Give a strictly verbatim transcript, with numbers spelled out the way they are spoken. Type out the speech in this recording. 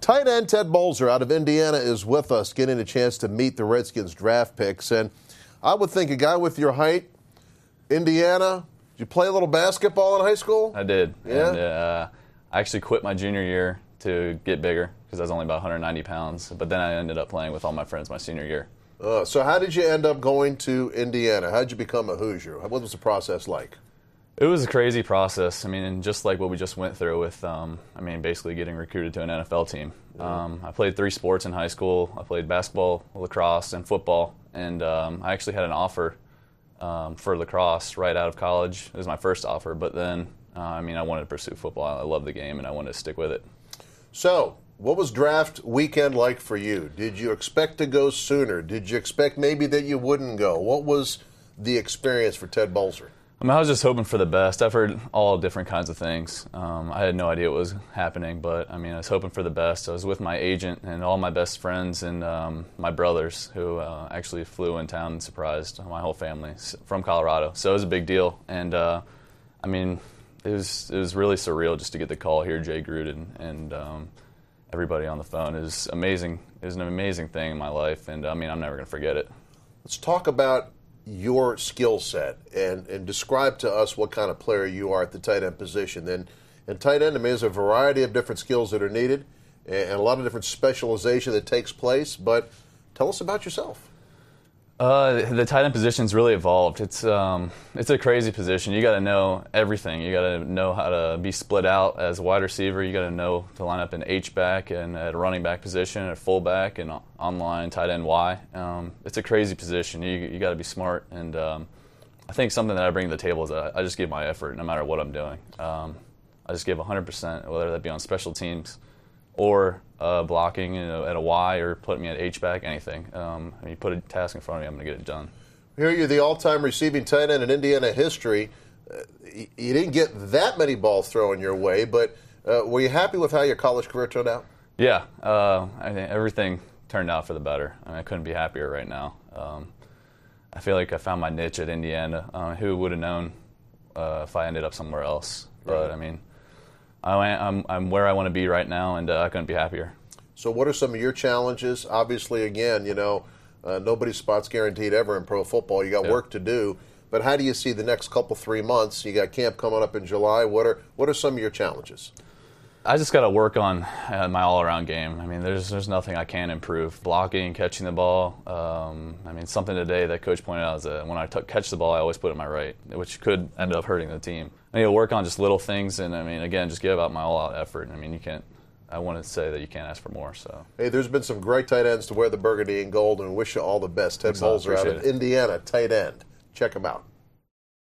Tight end Ted Bolzer out of Indiana is with us, getting a chance to meet the Redskins draft picks. And I would think a guy with your height, Indiana, did you play a little basketball in high school? I did. Yeah? And, uh, I actually quit my junior year to get bigger because I was only about one hundred ninety pounds. But then I ended up playing with all my friends my senior year. Uh, so how did you end up going to Indiana? How did you become a Hoosier? What was the process like? It was a crazy process. I mean, just like what we just went through with, um, I mean, basically getting recruited to an N F L team. Um, I played three sports in high school. I played basketball, lacrosse, and football. And um, I actually had an offer um, for lacrosse right out of college. It was my first offer. But then, uh, I mean, I wanted to pursue football. I love the game, and I wanted to stick with it. So what was draft weekend like for you? Did you expect to go sooner? Did you expect maybe that you wouldn't go? What was the experience for Ted Bolzer? I mean, I was just hoping for the best. I've heard all different kinds of things. Um, I had no idea what was happening, but I mean, I was hoping for the best. I was with my agent and all my best friends and um, my brothers, who uh, actually flew in town and surprised my whole family from Colorado. So it was a big deal, and uh, I mean, it was it was really surreal just to get the call, hear Jay Gruden and um, everybody on the phone. It was amazing. It was an amazing thing in my life, and I mean, I'm never going to forget it. Let's talk about your skill set and, and describe to us what kind of player you are at the tight end position. And, and tight end, I mean, there's a variety of different skills that are needed and, and a lot of different specialization that takes place. But tell us about yourself. Uh, the tight end position's really evolved. It's um, it's a crazy position. You got to know everything. You got to know how to be split out as a wide receiver. You got to know to line up in H back and at a running back position, at full back and online tight end Y. Um, it's a crazy position. You you got to be smart. And um, I think something that I bring to the table is that I just give my effort no matter what I'm doing. Um, I just give one hundred percent, whether that be on special teams or uh, blocking, you know, at a Y or put me at H-back, anything. Um, I mean, you put a task in front of me, I'm going to get it done. Here you're the all-time receiving tight end in Indiana history. Uh, you didn't get that many balls thrown your way, but uh, were you happy with how your college career turned out? Yeah. Uh, I think everything turned out for the better. I mean, I couldn't be happier right now. Um, I feel like I found my niche at Indiana. Uh, who would have known uh, if I ended up somewhere else? But, right. I mean, I'm, I'm where I want to be right now, and uh, I couldn't be happier. So what are some of your challenges? Obviously, again, you know, uh, nobody's spot's guaranteed ever in pro football. You got yeah. work to do. But how do you see the next couple, three months? You got camp coming up in July. What are what are some of your challenges? I just got to work on uh, my all-around game. I mean, there's there's nothing I can't improve. Blocking, catching the ball. Um, I mean, something today that Coach pointed out is that when I t- catch the ball, I always put it in my right, which could end up hurting the team. I need to work on just little things, and I mean, again, just give out my all-out effort. I mean, you can't. I want to say that you can't ask for more. So, hey, there's been some great tight ends to wear the burgundy and gold, and wish you all the best. Ted Bolzer out of it. Indiana, tight end. Check him out.